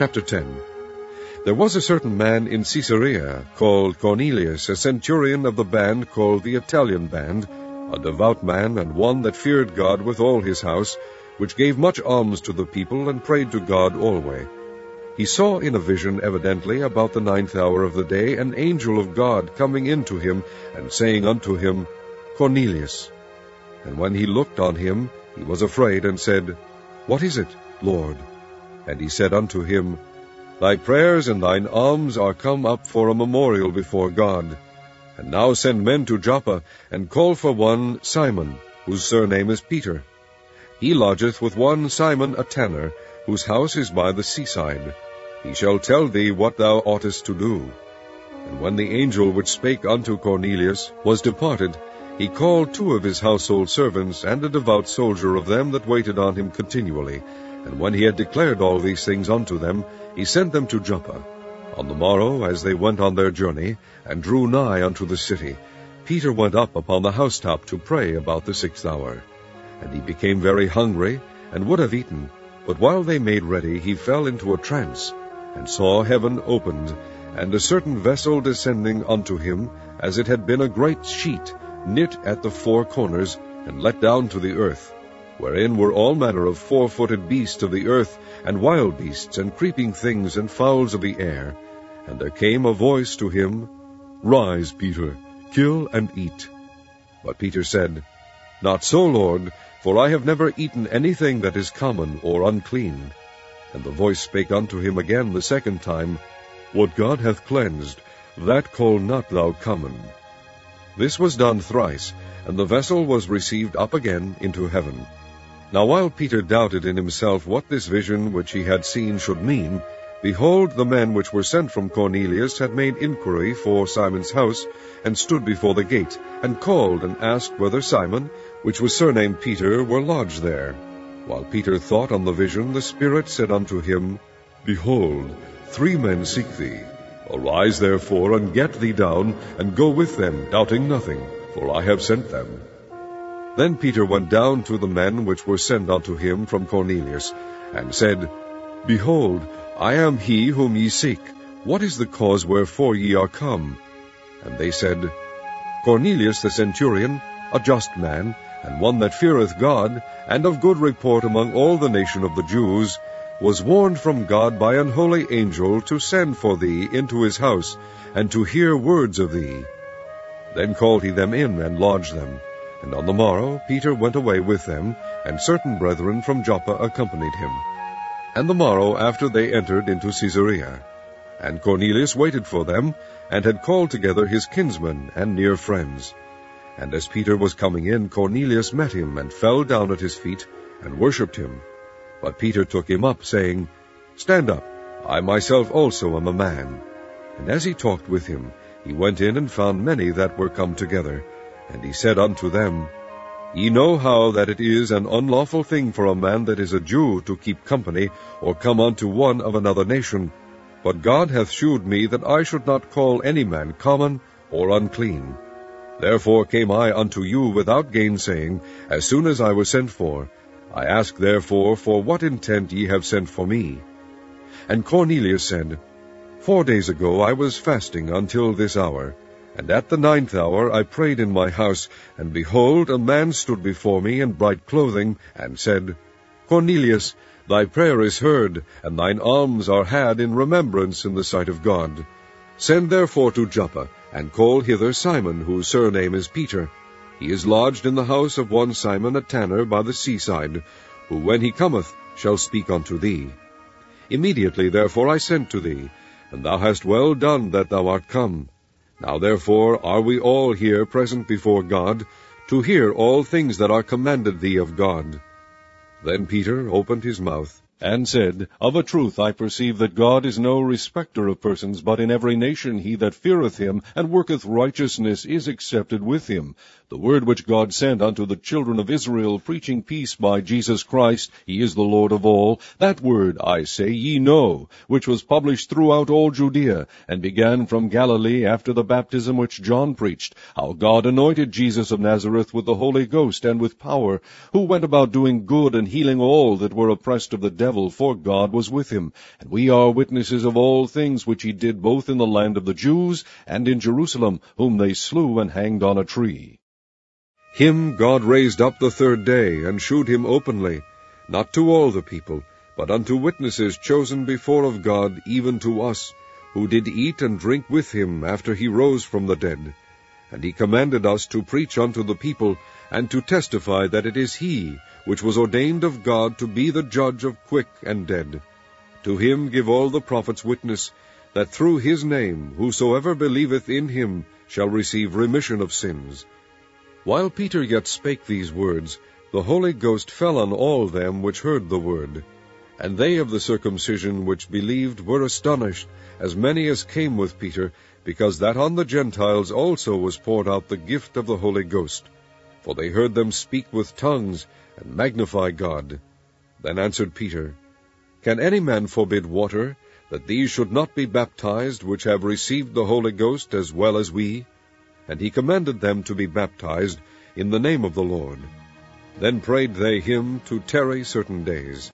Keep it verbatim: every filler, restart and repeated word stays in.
Chapter ten. There was a certain man in Caesarea, called Cornelius, a centurion of the band called the Italian band, a devout man, and one that feared God with all his house, which gave much alms to the people, and prayed to God alway. He saw in a vision evidently about the ninth hour of the day an angel of God coming in to him, and saying unto him, Cornelius. And when he looked on him, he was afraid, and said, What is it, Lord? And he said unto him, Thy prayers and thine alms are come up for a memorial before God. And now send men to Joppa, and call for one Simon, whose surname is Peter. He lodgeth with one Simon a tanner, whose house is by the seaside. He shall tell thee what thou oughtest to do. And when the angel which spake unto Cornelius was departed, he called two of his household servants, and a devout soldier of them that waited on him continually. And when he had declared all these things unto them, he sent them to Joppa. On the morrow, as they went on their journey, and drew nigh unto the city, Peter went up upon the housetop to pray about the sixth hour. And he became very hungry, and would have eaten. But while they made ready, he fell into a trance, and saw heaven opened, and a certain vessel descending unto him, as it had been a great sheet, knit at the four corners, and let down to the earth, wherein were all manner of four-footed beasts of the earth, and wild beasts, and creeping things, and fowls of the air. And there came a voice to him, Rise, Peter, kill and eat. But Peter said, Not so, Lord, for I have never eaten anything that is common or unclean. And the voice spake unto him again the second time, What God hath cleansed, that call not thou common. This was done thrice, and the vessel was received up again into heaven. Now while Peter doubted in himself what this vision which he had seen should mean, behold, the men which were sent from Cornelius had made inquiry for Simon's house, and stood before the gate, and called and asked whether Simon, which was surnamed Peter, were lodged there. While Peter thought on the vision, the Spirit said unto him, Behold, three men seek thee. Arise therefore, and get thee down, and go with them, doubting nothing, for I have sent them. Then Peter went down to the men which were sent unto him from Cornelius, and said, Behold, I am he whom ye seek. What is the cause wherefore ye are come? And they said, Cornelius the centurion, a just man, and one that feareth God, and of good report among all the nation of the Jews, was warned from God by an holy angel to send for thee into his house, and to hear words of thee. Then called he them in, and lodged them. And on the morrow Peter went away with them, and certain brethren from Joppa accompanied him. And the morrow after they entered into Caesarea. And Cornelius waited for them, and had called together his kinsmen and near friends. And as Peter was coming in, Cornelius met him, and fell down at his feet, and worshipped him. But Peter took him up, saying, Stand up, I myself also am a man. And as he talked with him, he went in and found many that were come together. And he said unto them, Ye know how that it is an unlawful thing for a man that is a Jew to keep company, or come unto one of another nation. But God hath shewed me that I should not call any man common or unclean. Therefore came I unto you without gainsaying, as soon as I was sent for. I ask therefore for what intent ye have sent for me. And Cornelius said, Four days ago I was fasting until this hour. And at the ninth hour I prayed in my house, and behold, a man stood before me in bright clothing, and said, Cornelius, thy prayer is heard, and thine alms are had in remembrance in the sight of God. Send therefore to Joppa, and call hither Simon, whose surname is Peter. He is lodged in the house of one Simon a tanner by the seaside, who when he cometh shall speak unto thee. Immediately therefore I sent to thee, and thou hast well done that thou art come. Now therefore are we all here present before God, to hear all things that are commanded thee of God. Then Peter opened his mouth, and said, Of a truth I perceive that God is no respecter of persons, but in every nation he that feareth him and worketh righteousness is accepted with him. the word which God sent unto the children of Israel, preaching peace by Jesus Christ, he is the Lord of all, that word, I say, ye know, which was published throughout all Judea, and began from Galilee after the baptism which John preached, how God anointed Jesus of Nazareth with the Holy Ghost and with power, who went about doing good and healing all that were oppressed of the devil, for God was with him. And we are witnesses of all things which he did both in the land of the Jews and in Jerusalem, whom they slew and hanged on a tree. Him God raised up the third day, and shewed him openly, not to all the people, but unto witnesses chosen before of God, even to us, who did eat and drink with him after he rose from the dead. And he commanded us to preach unto the people, and to testify that it is he which was ordained of God to be the judge of quick and dead. To him give all the prophets witness, that through his name whosoever believeth in him shall receive remission of sins. While Peter yet spake these words, the Holy Ghost fell on all them which heard the word. And they of the circumcision which believed were astonished, as many as came with Peter, because that on the Gentiles also was poured out the gift of the Holy Ghost. For they heard them speak with tongues, and magnify God. Then answered Peter, Can any man forbid water, that these should not be baptized, which have received the Holy Ghost as well as we? And he commanded them to be baptized in the name of the Lord. Then prayed they him to tarry certain days.